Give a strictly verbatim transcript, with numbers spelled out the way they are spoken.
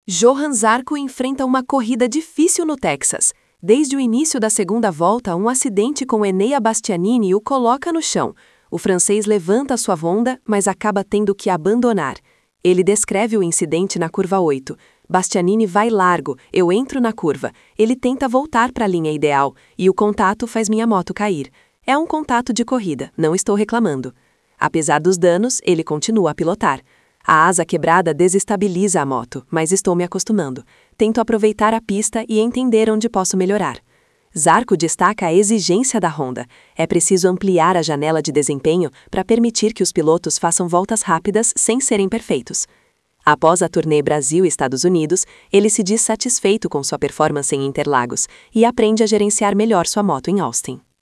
Johann Zarco enfrenta uma corrida difícil no Texas. Desde o início da segunda volta, um acidente com Enea Bastianini o coloca no chão. O francês levanta sua Honda, mas acaba tendo que abandonar. Ele descreve o incidente na curva oito. Bastianini vai largo, eu entro na curva. Ele tenta voltar para a linha ideal, e o contato faz minha moto cair. É um contato de corrida, não estou reclamando. Apesar dos danos, ele continua a pilotar. A asa quebrada desestabiliza a moto, mas estou me acostumando. Tento aproveitar a pista e entender onde posso melhorar. Zarco destaca a exigência da Honda. É preciso ampliar a janela de desempenho para permitir que os pilotos façam voltas rápidas sem serem perfeitos. Após a turnê Brasil e Estados Unidos, ele se diz satisfeito com sua performance em Interlagos e aprende a gerenciar melhor sua moto em Austin.